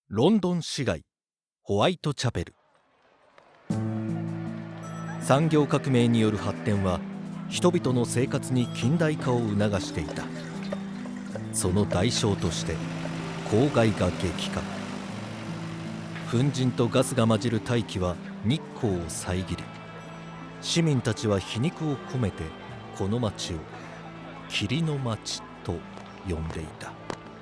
ロンドン市街ホワイトチャペル。産業革命による発展は人々の生活に近代化を促していた。その代償として公害が激化。粉塵とガスが混じる大気は日光を遮り、市民たちは皮肉を込めてこの町を霧の町と呼んでいた。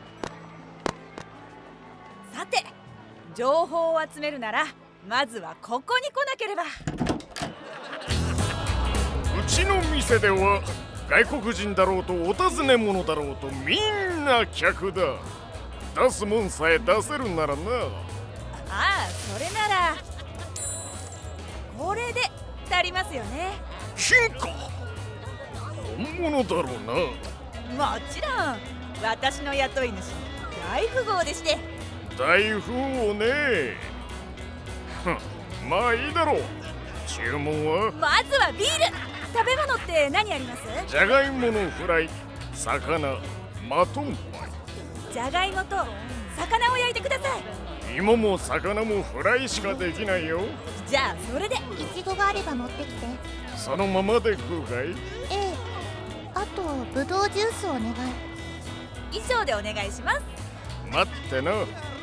さて、情報を集めるならまずはここに来なければ。 うちの店では外国人だろうとお尋ね者だろうとみんな客だ。出すもんさえ出せるならな。 ああ、それならこれで足りますよね。 金貨本物だろうな。 もちろん私の雇い主大富豪でして。 大富豪ね。まあいいだろう。注文はまずはビール。食べ物って何あります？ じゃがいものフライ、魚、マトンパイ。 じゃがいもと魚を焼いてください。 芋も魚もフライしかできないよ。 じゃあそれで。 いちごがあれば持ってきて。 そのままで食うかい？ ええ。あとぶどうジュースお願い。 以上でお願いします。 待ってな。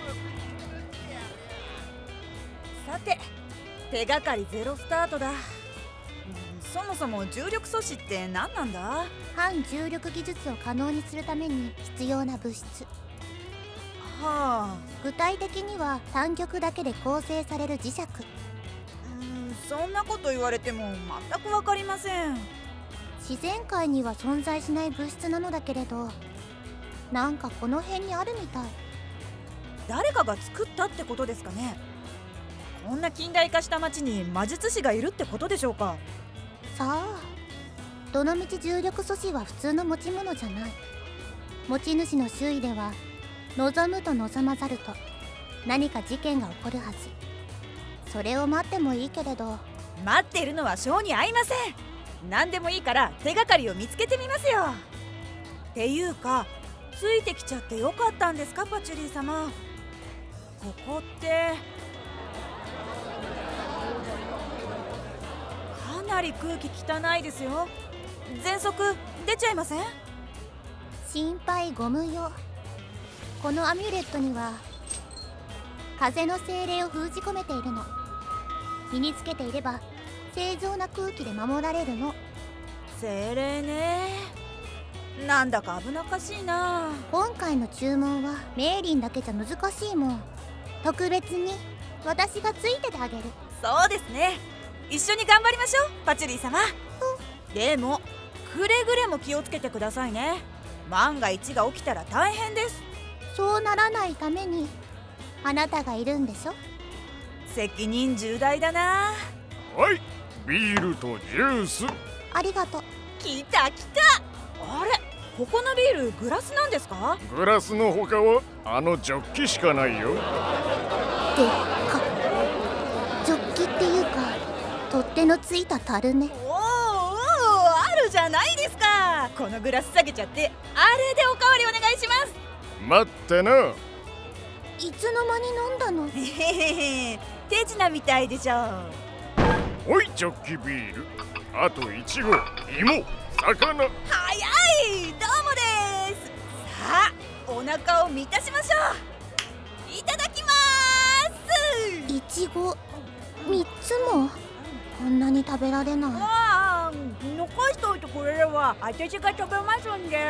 さて、手がかりゼロスタートだ。そもそも重力素子って何なんだ？ 反重力技術を可能にするために必要な物質。 はあ。 具体的には単極だけで構成される磁石。 そんなこと言われても全く分かりません。 自然界には存在しない物質なのだけれど、なんかこの辺にあるみたい。 誰かが作ったってことですかね？こんな近代化した町に魔術師がいるってことでしょうか？ さあ、どのみち重力素子は普通の持ち物じゃない。持ち主の周囲では望むと望まざると何か事件が起こるはず。それを待ってもいいけれど。 待っているのは性に合いません。何でもいいから手がかりを見つけてみますよ。っていうか、ついてきちゃってよかったんですか、パチュリー様。ここってかなり空気汚いですよ。喘息出ちゃいません？ 心配ご無用。このアミュレットには風の精霊を封じ込めているの。身につけていれば正常な空気で守られるの。 精霊ね。なんだか危なっかしいな。 今回の注文はメイリンだけじゃ難しいもん。特別に私がついててあげる。 そうですね。一緒に頑張りましょう、パチュリー様。でもくれぐれも気をつけてくださいね。万が一が起きたら大変です。 そうならないためにあなたがいるんでしょ。 責任重大だな。 はい、ビールとジュース。 ありがとう。 来た来た。あれ、ここのビールグラスなんですか？ グラスの他はあのジョッキしかないよ。 でっか。ジョッキっていうか取っ手のついた樽ね。 おーおー、あるじゃないですか。このグラス下げちゃってあれでおかわりお願いします。 待ってな。 いつの間に飲んだの？ へへへ、手品みたいでしょ。 おいジョッキビール。あとイチゴ、芋、魚。 早い。どうもです。さあ、お腹を満たしましょう。いただきます。 いちご3つも？こんなに食べられない。 ああ、残しておいてくれれば私が食べますんで。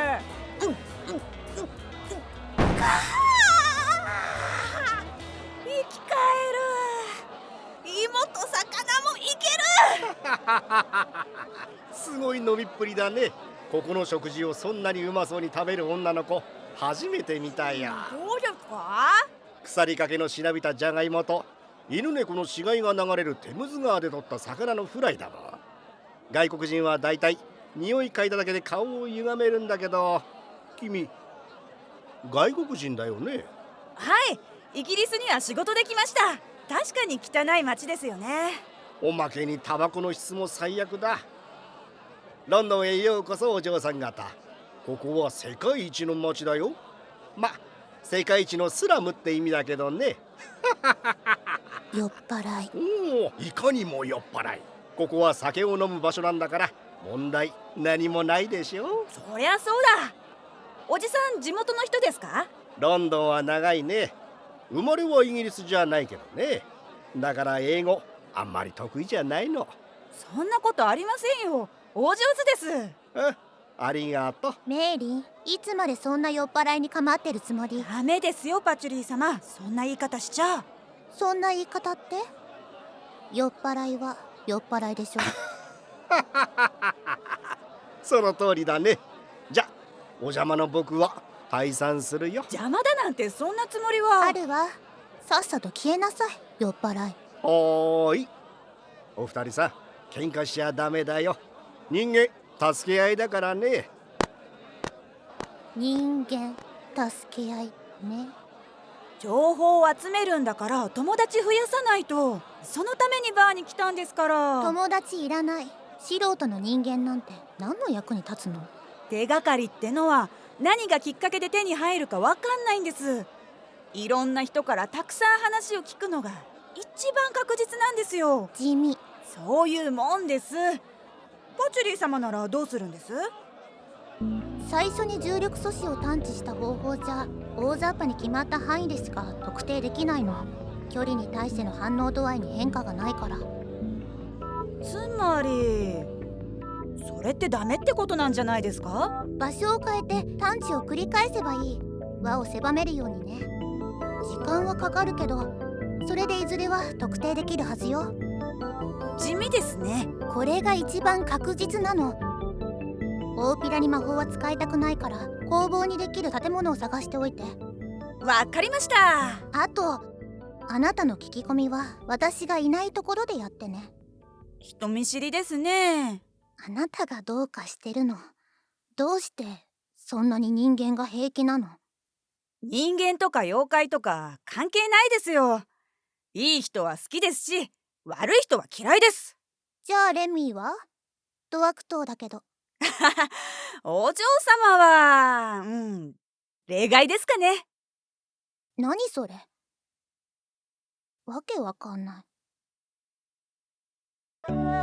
生き返る。芋と魚もいける。 すごい飲みっぷりだね。ここの食事をそんなにうまそうに食べる女の子初めて見たや。 どうですか？ 腐りかけのしなびたじゃがいもと犬猫の死骸が流れるテムズ川で取った魚のフライだわ。外国人はだいたい匂い嗅いだだけで顔を歪めるんだけど、君外国人だよね。 はい、イギリスには仕事できました。確かに汚い街ですよね。 おまけにタバコの質も最悪だ。ロンドンへようこそお嬢さん方。ここは世界一の街だよ。ま、 世界一のスラムって意味だけどね。 酔っ払い。 おお、いかにも酔っ払い。ここは酒を飲む場所なんだから問題何もないでしょ。 そりゃそうだ。おじさん地元の人ですか？ ロンドンは長いね。生まれはイギリスじゃないけどね。だから英語あんまり得意じゃないの。 そんなことありませんよ。お上手です。 ありがとう。 メイリー、いつまでそんな酔っ払いに構ってるつもり？ ダメですよパチュリー様、そんな言い方しちゃ。 そんな言い方って？酔っ払いは酔っ払いでしょ。 その通りだね。じゃお邪魔の僕は退散するよ。 邪魔だなんてそんなつもりは。 あるわ。さっさと消えなさい、酔っ払い。 おーい、お二人さん喧嘩しちゃダメだよ。人間助け合いだからね。 人間助け合いね。 情報を集めるんだから友達増やさないと。そのためにバーに来たんですから。 友達いらない。素人の人間なんて何の役に立つの？ 手がかりってのは何がきっかけで手に入るかわかんないんです。いろんな人からたくさん話を聞くのが一番確実なんですよ。 地味。 そういうもんです。パチュリー様ならどうするんです？ 最初に重力素子を探知した方法じゃ大雑把に決まった範囲でしか特定できないの。距離に対しての反応度合いに変化がないから。 つまりそれってダメってことなんじゃないですか？ 場所を変えて探知を繰り返せばいい。輪を狭めるようにね。時間はかかるけどそれでいずれは特定できるはずよ。 地味ですね。 これが一番確実なの。大っぴらに魔法は使いたくないから工房にできる建物を探しておいて。 わかりました。 あとあなたの聞き込みは私がいないところでやってね。 人見知りですね。 あなたがどうかしてるの。どうしてそんなに人間が平気なの？ 人間とか妖怪とか関係ないですよ。いい人は好きですし悪い人は嫌いです。 じゃあレミーは？ド悪党だけど。 お嬢様は例外ですかね。 何それ？わけわかんない。